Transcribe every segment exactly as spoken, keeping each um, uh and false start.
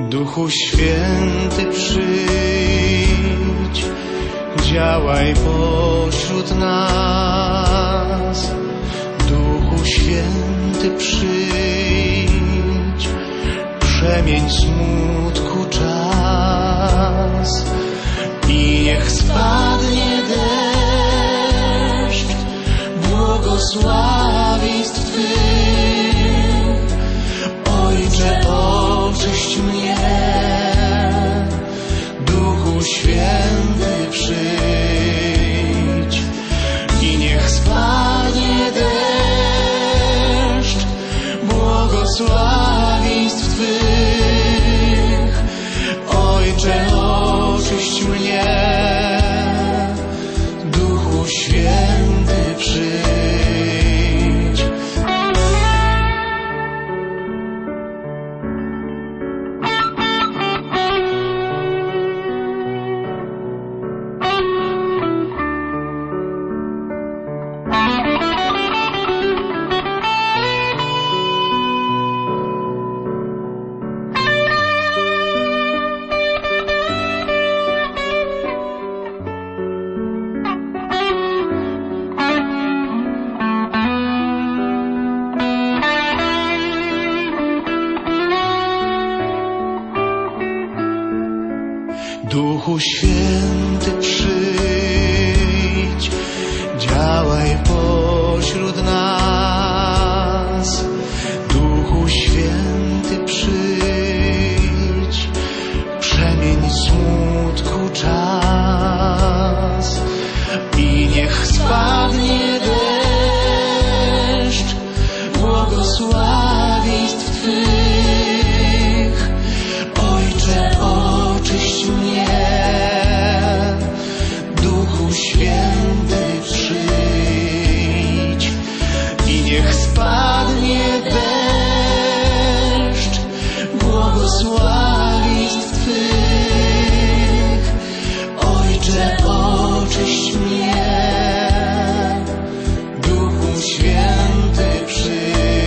Duchu Święty, przyjdź, działaj pośród nas. Duchu Święty, przyjdź, przemień smutku czas. I niech spadnie deszcz błogosławieństw Twych. Ojcze, oczyść mnie, Duchu Święty, przyjdź. I niech spadnie deszcz błogosławieństw Twych. Ojcze, oczyść mnie, Duchu Święty, przyjdź. Duchu Święty, przyjdź, działaj pośród nas. Duchu Święty, przyjdź, przemień smutku czas. I niech spadnie deszcz błogosławieństw Twych. Ojcze, oczyść mnie, Duchu Święty, przyjdź. I niech spadnie deszcz błogosławieństw Twych. Ojcze, oczyść mnie, Duchu Święty, przyjdź.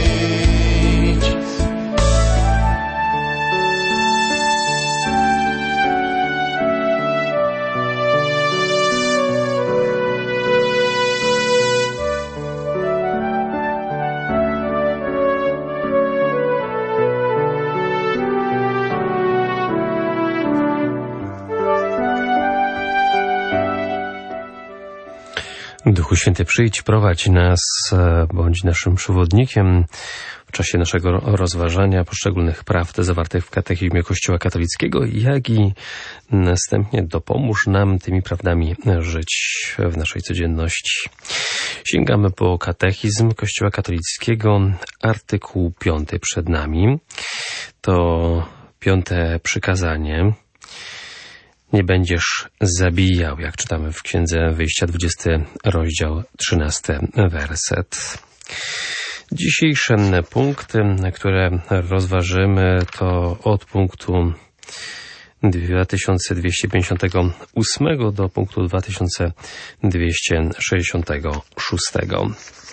Duchu Święty, przyjdź, prowadź nas, bądź naszym przewodnikiem w czasie naszego rozważania poszczególnych prawd zawartych w katechizmie Kościoła katolickiego, jak i następnie dopomóż nam tymi prawdami żyć w naszej codzienności. Sięgamy po katechizm Kościoła katolickiego, artykuł piąty przed nami. To piąte przykazanie. Nie będziesz zabijał, jak czytamy w Księdze Wyjścia, dwudziesty rozdział, trzynasty werset. Dzisiejsze punkty, które rozważymy, to od punktu dwa tysiące dwieście pięćdziesiątego ósmego do punktu dwa tysiące dwieście sześćdziesiątego szóstego.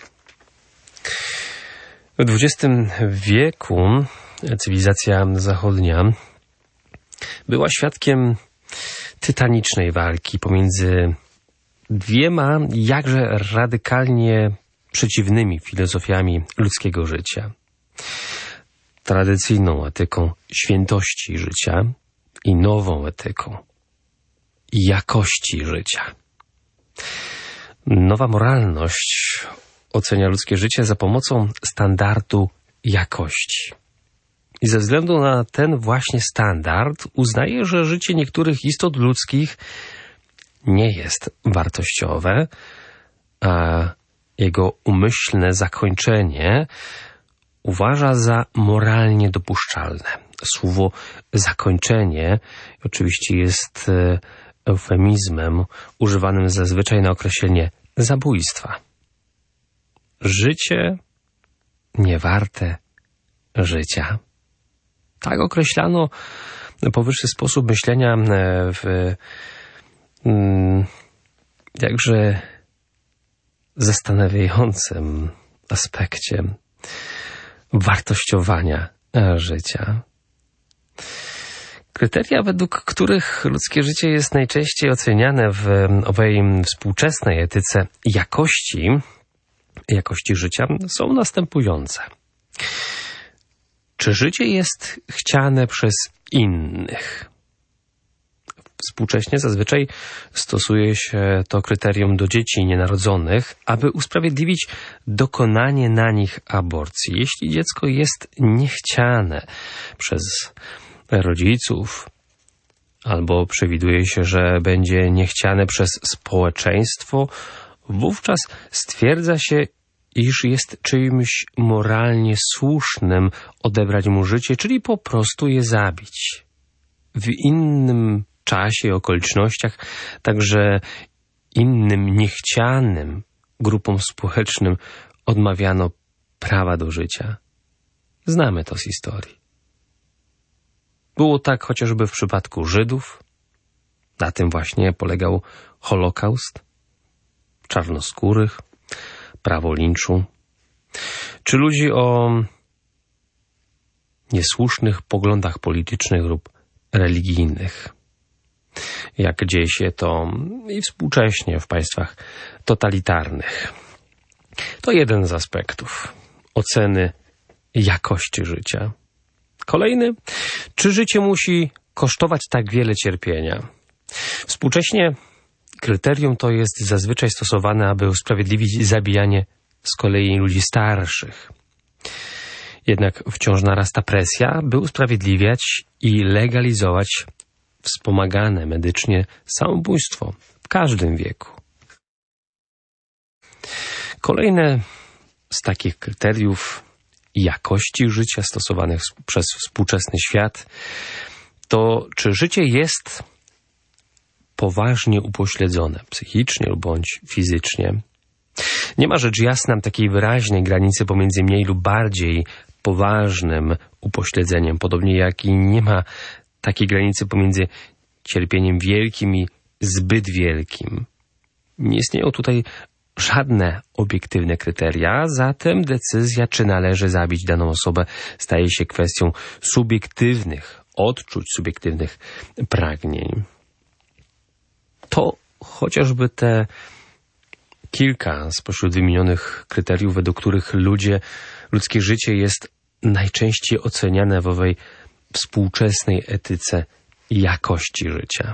W dwudziestym wieku cywilizacja zachodnia była świadkiem tytanicznej walki pomiędzy dwiema jakże radykalnie przeciwnymi filozofiami ludzkiego życia. Tradycyjną etyką świętości życia i nową etyką jakości życia. Nowa moralność ocenia ludzkie życie za pomocą standardu jakości. I ze względu na ten właśnie standard uznaje, że życie niektórych istot ludzkich nie jest wartościowe, a jego umyślne zakończenie uważa za moralnie dopuszczalne. Słowo zakończenie oczywiście jest eufemizmem używanym zazwyczaj na określenie zabójstwa. Życie niewarte życia. Tak określano powyższy sposób myślenia w jakże zastanawiającym aspekcie wartościowania życia. Kryteria, według których ludzkie życie jest najczęściej oceniane w owej współczesnej etyce jakości, jakości życia, są następujące. Czy życie jest chciane przez innych? Współcześnie zazwyczaj stosuje się to kryterium do dzieci nienarodzonych, aby usprawiedliwić dokonanie na nich aborcji. Jeśli dziecko jest niechciane przez rodziców, albo przewiduje się, że będzie niechciane przez społeczeństwo, wówczas stwierdza się, iż jest czymś moralnie słusznym odebrać mu życie, czyli po prostu je zabić. W innym czasie i okolicznościach, także innym niechcianym grupom społecznym odmawiano prawa do życia. Znamy to z historii. Było tak chociażby w przypadku Żydów. Na tym właśnie polegał Holokaust, czarnoskórych, prawo linczu, czy ludzi o niesłusznych poglądach politycznych lub religijnych, jak dzieje się to i współcześnie w państwach totalitarnych. To jeden z aspektów oceny jakości życia. Kolejny, czy życie musi kosztować tak wiele cierpienia? Współcześnie kryterium to jest zazwyczaj stosowane, aby usprawiedliwić zabijanie z kolei ludzi starszych. Jednak wciąż narasta presja, by usprawiedliwiać i legalizować wspomagane medycznie samobójstwo w każdym wieku. Kolejne z takich kryteriów jakości życia stosowanych przez współczesny świat to, czy życie jest poważnie upośledzone psychicznie lub bądź fizycznie. Nie ma rzecz jasna takiej wyraźnej granicy pomiędzy mniej lub bardziej poważnym upośledzeniem, podobnie jak i nie ma takiej granicy pomiędzy cierpieniem wielkim i zbyt wielkim. Nie istnieją tutaj żadne obiektywne kryteria, zatem decyzja, czy należy zabić daną osobę, staje się kwestią subiektywnych odczuć, subiektywnych pragnień. To chociażby te kilka spośród wymienionych kryteriów, według których ludzie, ludzkie życie jest najczęściej oceniane w owej współczesnej etyce jakości życia.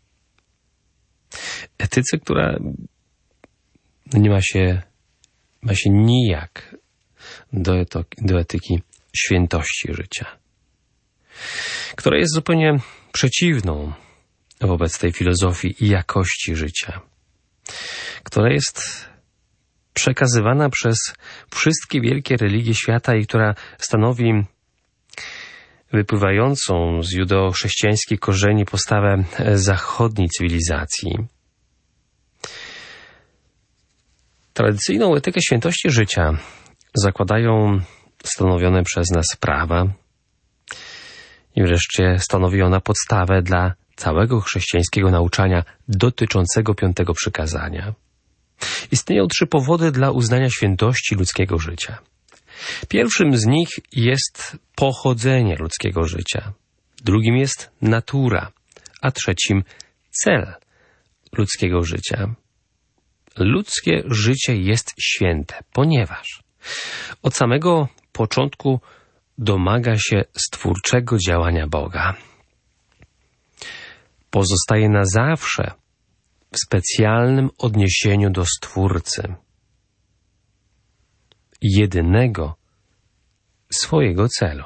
Etyce, która nie ma się, ma się nijak do, eto, do etyki świętości życia, która jest zupełnie przeciwną wobec tej filozofii i jakości życia, która jest przekazywana przez wszystkie wielkie religie świata i która stanowi wypływającą z judeo-chrześcijańskich korzeni postawę zachodniej cywilizacji. Tradycyjną etykę świętości życia zakładają stanowione przez nas prawa i wreszcie stanowi ona podstawę dla całego chrześcijańskiego nauczania dotyczącego piątego przykazania. Istnieją trzy powody dla uznania świętości ludzkiego życia. Pierwszym z nich jest pochodzenie ludzkiego życia. Drugim jest natura, a trzecim cel ludzkiego życia. Ludzkie życie jest święte, ponieważ od samego początku domaga się stwórczego działania Boga. Pozostaje na zawsze w specjalnym odniesieniu do Stwórcy, jedynego swojego celu.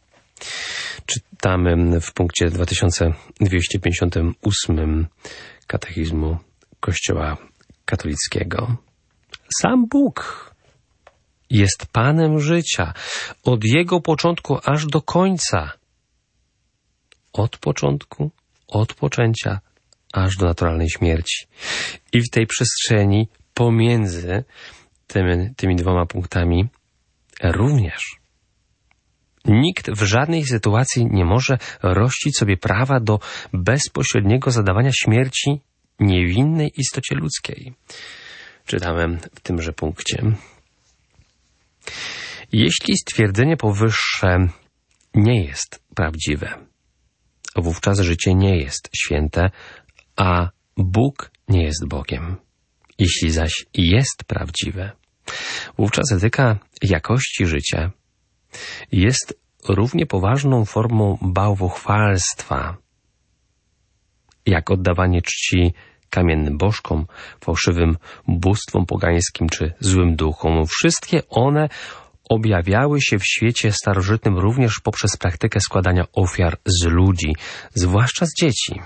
Czytamy w punkcie dwa tysiące dwieście pięćdziesiątym ósmym Katechizmu Kościoła katolickiego. Sam Bóg jest Panem życia, od Jego początku aż do końca. Od początku, od poczęcia, aż do naturalnej śmierci. I w tej przestrzeni pomiędzy tymi, tymi dwoma punktami również. Nikt w żadnej sytuacji nie może rościć sobie prawa do bezpośredniego zadawania śmierci niewinnej istocie ludzkiej. Czytamy w tymże punkcie. Jeśli stwierdzenie powyższe nie jest prawdziwe, wówczas życie nie jest święte, a Bóg nie jest Bogiem. Jeśli zaś jest prawdziwe, wówczas etyka jakości życia jest równie poważną formą bałwochwalstwa, jak oddawanie czci kamiennym bożkom, fałszywym bóstwom pogańskim czy złym duchom. Wszystkie one objawiały się w świecie starożytnym również poprzez praktykę składania ofiar z ludzi, zwłaszcza z dzieci.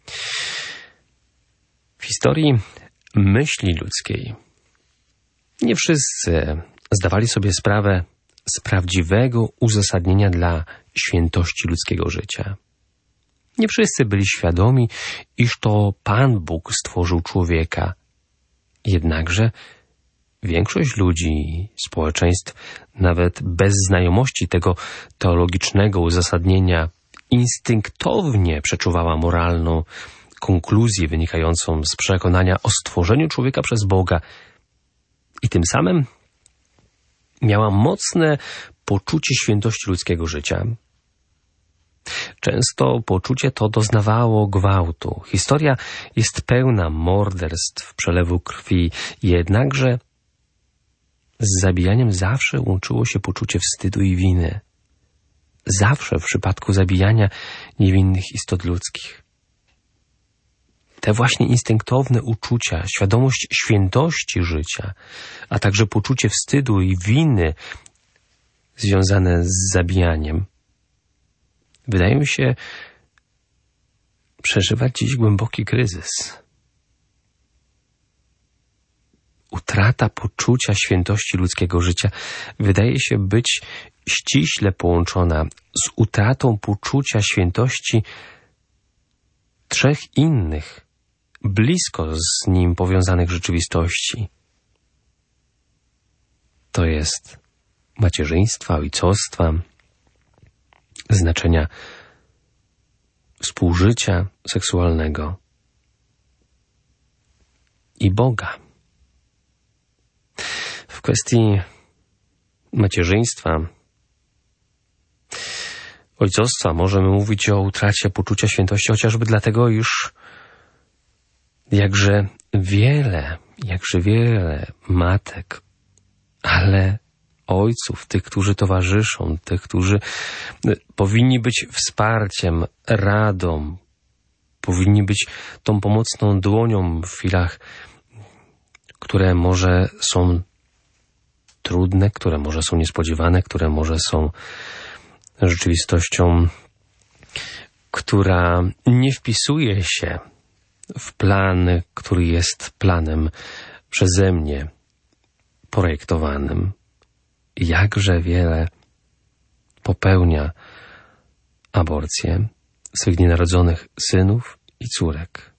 W historii myśli ludzkiej nie wszyscy zdawali sobie sprawę z prawdziwego uzasadnienia dla świętości ludzkiego życia. Nie wszyscy byli świadomi, iż to Pan Bóg stworzył człowieka. Jednakże większość ludzi, społeczeństw, nawet bez znajomości tego teologicznego uzasadnienia, instynktownie przeczuwała moralną konkluzję wynikającą z przekonania o stworzeniu człowieka przez Boga i tym samym miała mocne poczucie świętości ludzkiego życia. Często poczucie to doznawało gwałtu. Historia jest pełna morderstw, przelewu krwi, jednakże z zabijaniem zawsze łączyło się poczucie wstydu i winy. Zawsze w przypadku zabijania niewinnych istot ludzkich. Te właśnie instynktowne uczucia, świadomość świętości życia, a także poczucie wstydu i winy związane z zabijaniem, wydaje się przeżywać dziś głęboki kryzys. Utrata poczucia świętości ludzkiego życia wydaje się być ściśle połączona z utratą poczucia świętości trzech innych, blisko z nim powiązanych rzeczywistości. To jest macierzyństwa, ojcostwa, znaczenia współżycia seksualnego i Boga. W kwestii macierzyństwa, ojcostwa możemy mówić o utracie poczucia świętości chociażby dlatego, iż jakże wiele, jakże wiele matek, ale ojców, tych, którzy towarzyszą, tych, którzy powinni być wsparciem, radą, powinni być tą pomocną dłonią w chwilach, które może są trudne, które może są niespodziewane, które może są rzeczywistością, która nie wpisuje się w plan, który jest planem przeze mnie projektowanym. Jakże wiele popełnia aborcję swych nienarodzonych synów i córek.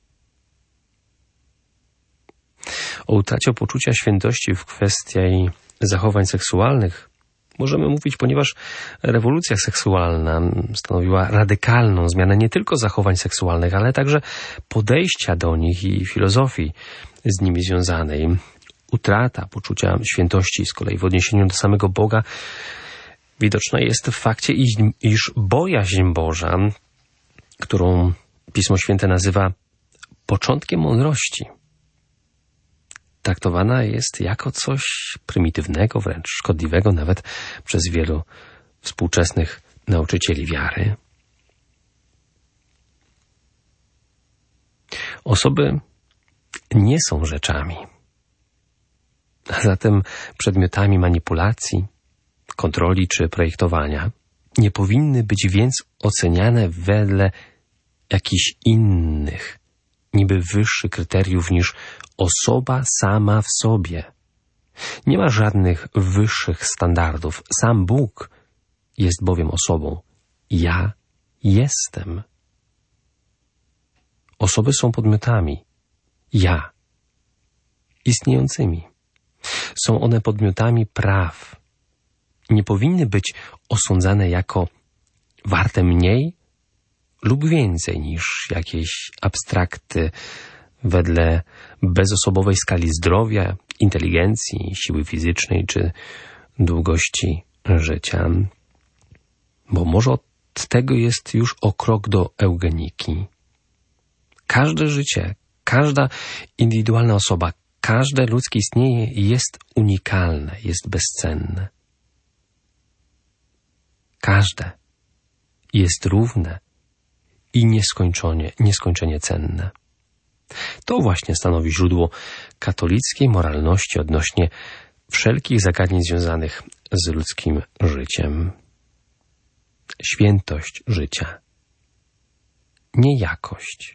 O utracie poczucia świętości w kwestii zachowań seksualnych możemy mówić, ponieważ rewolucja seksualna stanowiła radykalną zmianę nie tylko zachowań seksualnych, ale także podejścia do nich i filozofii z nimi związanej. Utrata poczucia świętości z kolei w odniesieniu do samego Boga widoczna jest w fakcie, iż bojaźń Boża, którą Pismo Święte nazywa początkiem mądrości, traktowana jest jako coś prymitywnego, wręcz szkodliwego nawet przez wielu współczesnych nauczycieli wiary. Osoby nie są rzeczami, a zatem przedmiotami manipulacji, kontroli czy projektowania. Nie powinny być więc oceniane wedle jakichś innych, niby wyższych kryteriów niż osoba sama w sobie. Nie ma żadnych wyższych standardów. Sam Bóg jest bowiem osobą. Ja jestem. Osoby są podmiotami. Ja. Istniejącymi. Są one podmiotami praw. Nie powinny być osądzane jako warte mniej lub więcej niż jakieś abstrakty wedle bezosobowej skali zdrowia, inteligencji, siły fizycznej czy długości życia. Bo może tego jest już o krok do eugeniki. Każde życie, każda indywidualna osoba, każde ludzkie istnienie jest unikalne, jest bezcenne. Każde jest równe i nieskończenie, nieskończenie cenne. To właśnie stanowi źródło katolickiej moralności odnośnie wszelkich zagadnień związanych z ludzkim życiem. Świętość życia, nie jakość.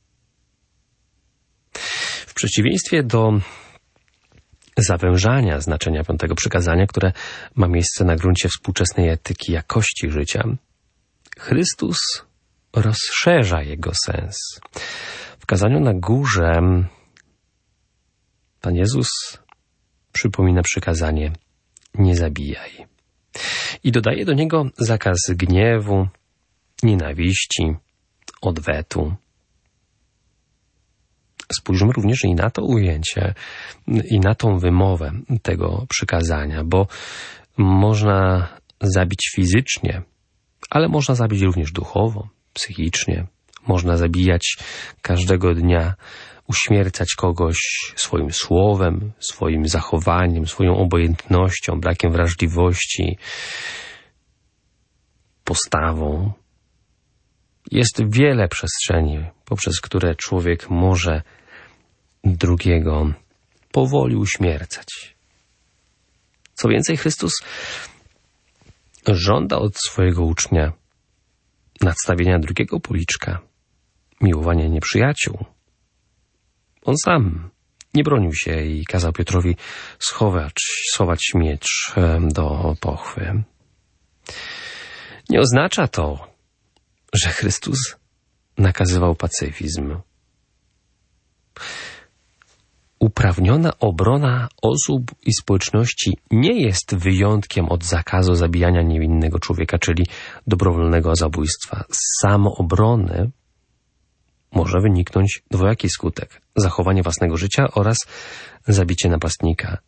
W przeciwieństwie do zawężania znaczenia piątego przykazania, które ma miejsce na gruncie współczesnej etyki jakości życia, Chrystus rozszerza jego sens. W kazaniu na górze Pan Jezus przypomina przykazanie: nie zabijaj. I dodaje do niego zakaz gniewu, nienawiści, odwetu. Spójrzmy również i na to ujęcie, i na tą wymowę tego przykazania, bo można zabić fizycznie, ale można zabić również duchowo, psychicznie. Można zabijać każdego dnia, uśmiercać kogoś swoim słowem, swoim zachowaniem, swoją obojętnością, brakiem wrażliwości, postawą. Jest wiele przestrzeni, poprzez które człowiek może drugiego powoli uśmiercać. Co więcej, Chrystus żąda od swojego ucznia nadstawienia drugiego policzka, miłowania nieprzyjaciół. On sam nie bronił się i kazał Piotrowi schować, schować miecz do pochwy. Nie oznacza to, że Chrystus nakazywał pacyfizm. Uprawniona obrona osób i społeczności nie jest wyjątkiem od zakazu zabijania niewinnego człowieka, czyli dobrowolnego zabójstwa. Z samoobrony może wyniknąć dwojaki skutek: zachowanie własnego życia oraz zabicie napastnika.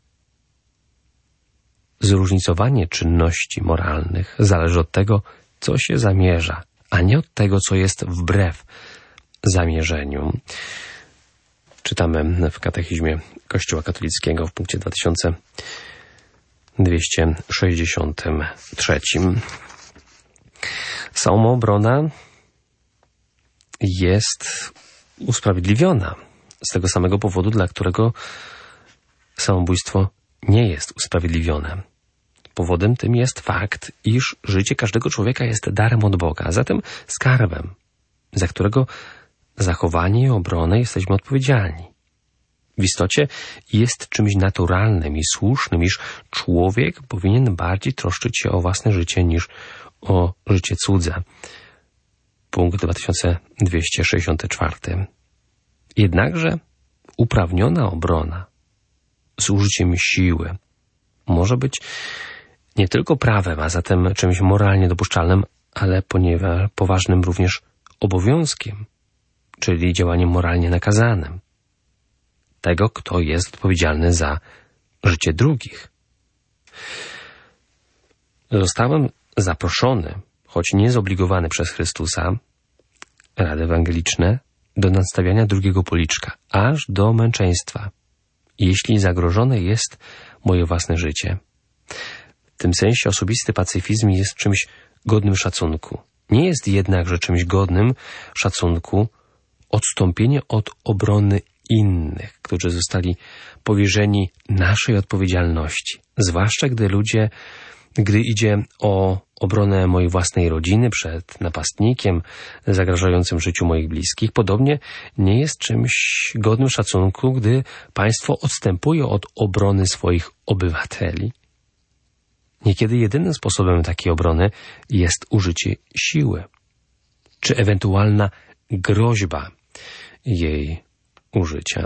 Zróżnicowanie czynności moralnych zależy od tego, co się zamierza, a nie od tego, co jest wbrew zamierzeniu. Czytamy w Katechizmie Kościoła katolickiego w punkcie dwa tysiące dwieście sześćdziesiątym trzecim. Samoobrona jest usprawiedliwiona z tego samego powodu, dla którego samobójstwo nie jest usprawiedliwione. Powodem tym jest fakt, iż życie każdego człowieka jest darem od Boga, a zatem skarbem, za którego zachowanie i obronę jesteśmy odpowiedzialni. W istocie jest czymś naturalnym i słusznym, iż człowiek powinien bardziej troszczyć się o własne życie niż o życie cudze. Punkt dwa tysiące dwieście sześćdziesiąty czwarty. Jednakże uprawniona obrona z użyciem siły może być nie tylko prawem, a zatem czymś moralnie dopuszczalnym, ale ponieważ poważnym również obowiązkiem, czyli działaniem moralnie nakazanym tego, kto jest odpowiedzialny za życie drugich. Zostałem zaproszony, choć nie zobligowany przez Chrystusa, rady ewangeliczne, do nadstawiania drugiego policzka, aż do męczeństwa, jeśli zagrożone jest moje własne życie. W tym sensie osobisty pacyfizm jest czymś godnym szacunku. Nie jest jednakże czymś godnym szacunku odstąpienie od obrony innych, którzy zostali powierzeni naszej odpowiedzialności. Zwłaszcza gdy ludzie, gdy idzie o obronę mojej własnej rodziny przed napastnikiem zagrażającym życiu moich bliskich. Podobnie nie jest czymś godnym szacunku, gdy państwo odstępuje od obrony swoich obywateli. Niekiedy jedynym sposobem takiej obrony jest użycie siły, czy ewentualna groźba jej użycia.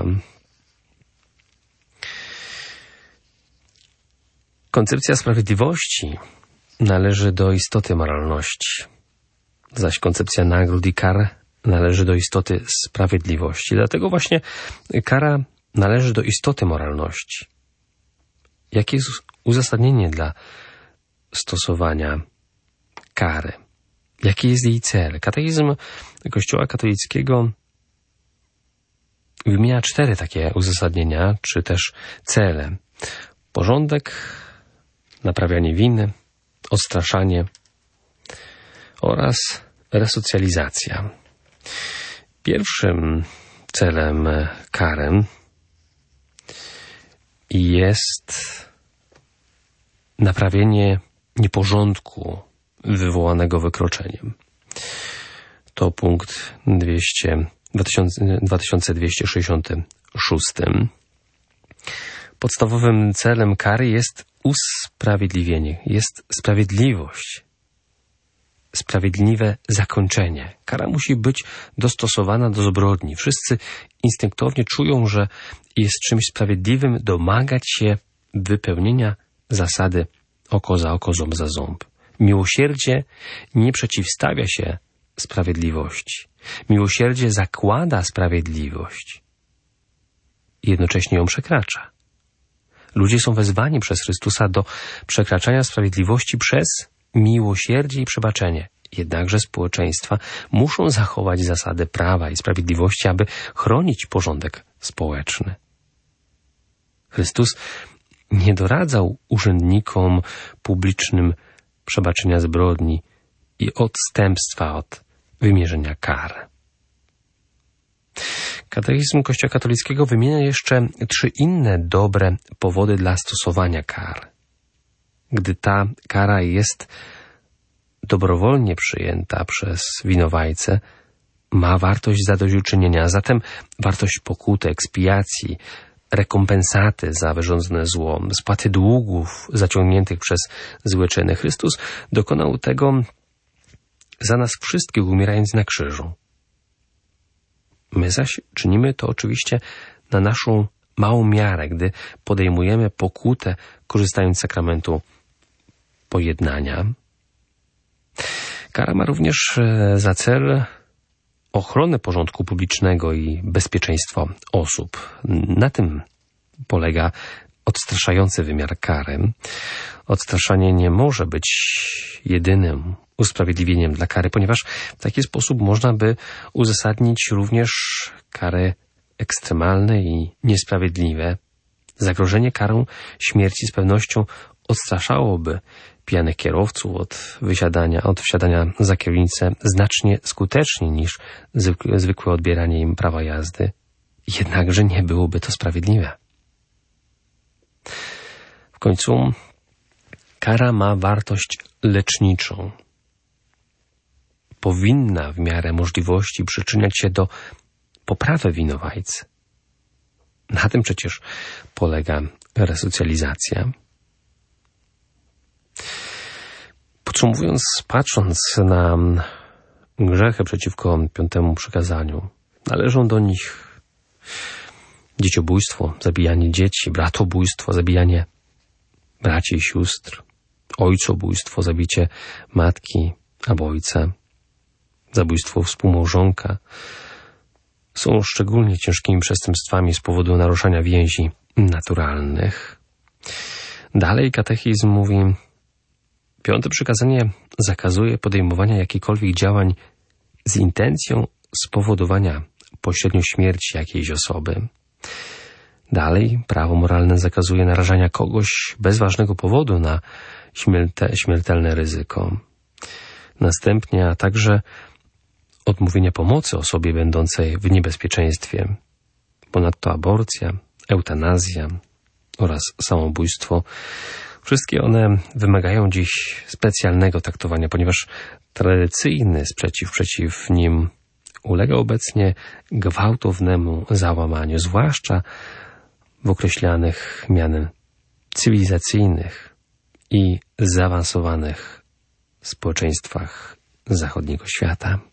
Koncepcja sprawiedliwości należy do istoty moralności, zaś koncepcja nagród i kar należy do istoty sprawiedliwości. Dlatego właśnie kara należy do istoty moralności. Jakie jest uzasadnienie dla stosowania kary? Jaki jest jej cel? Katechizm Kościoła katolickiego wymienia cztery takie uzasadnienia, czy też cele. Porządek, naprawianie winy, odstraszanie oraz resocjalizacja. Pierwszym celem kary jest naprawienie nieporządku wywołanego wykroczeniem. To punkt dwa tysiące dwieście sześćdziesiąty szósty. Podstawowym celem kary jest usprawiedliwienie, jest sprawiedliwość, sprawiedliwe zakończenie. Kara musi być dostosowana do zbrodni. Wszyscy instynktownie czują, że jest czymś sprawiedliwym domagać się wypełnienia zasady oko za oko, ząb za ząb. Miłosierdzie nie przeciwstawia się sprawiedliwości. Miłosierdzie zakłada sprawiedliwość i jednocześnie ją przekracza. Ludzie są wezwani przez Chrystusa do przekraczania sprawiedliwości przez miłosierdzie i przebaczenie. Jednakże społeczeństwa muszą zachować zasady prawa i sprawiedliwości, aby chronić porządek społeczny. Chrystus nie doradzał urzędnikom publicznym przebaczenia zbrodni i odstępstwa od wymierzenia kar. Katechizm Kościoła katolickiego wymienia jeszcze trzy inne dobre powody dla stosowania kar. Gdy ta kara jest dobrowolnie przyjęta przez winowajcę, ma wartość zadośćuczynienia, a zatem wartość pokuty, ekspiacji, rekompensaty za wyrządzone zło, spłaty długów zaciągniętych przez złe czyny. Chrystus dokonał tego za nas wszystkich, umierając na krzyżu. My zaś czynimy to oczywiście na naszą małą miarę, gdy podejmujemy pokutę, korzystając z sakramentu pojednania. Kara ma również za cel ochronę porządku publicznego i bezpieczeństwo osób. Na tym polega odstraszający wymiar kary. Odstraszanie nie może być jedynym usprawiedliwieniem dla kary, ponieważ w taki sposób można by uzasadnić również kary ekstremalne i niesprawiedliwe. Zagrożenie karą śmierci z pewnością odstraszałoby pijanych kierowców od wysiadania, od wsiadania za kierownicę znacznie skuteczniej niż zwykłe, zwykłe odbieranie im prawa jazdy. Jednakże nie byłoby to sprawiedliwe. W końcu kara ma wartość leczniczą. Powinna w miarę możliwości przyczyniać się do poprawy winowajcy. Na tym przecież polega resocjalizacja. Podsumowując, patrząc na grzechy przeciwko piątemu przykazaniu, należą do nich dzieciobójstwo, zabijanie dzieci, bratobójstwo, zabijanie braci i sióstr, ojcobójstwo, zabicie matki albo ojca, zabójstwo współmałżonka. Są szczególnie ciężkimi przestępstwami z powodu naruszania więzi naturalnych. Dalej katechizm mówi: piąte przykazanie zakazuje podejmowania jakichkolwiek działań z intencją spowodowania pośrednio śmierci jakiejś osoby. Dalej prawo moralne zakazuje narażania kogoś bez ważnego powodu na śmierte, śmiertelne ryzyko. Następnie, a także odmówienia pomocy osobie będącej w niebezpieczeństwie. Ponadto aborcja, eutanazja oraz samobójstwo. Wszystkie one wymagają dziś specjalnego traktowania, ponieważ tradycyjny sprzeciw przeciw nim ulega obecnie gwałtownemu załamaniu, zwłaszcza w określanych mianem cywilizacyjnych i zaawansowanych społeczeństwach zachodniego świata.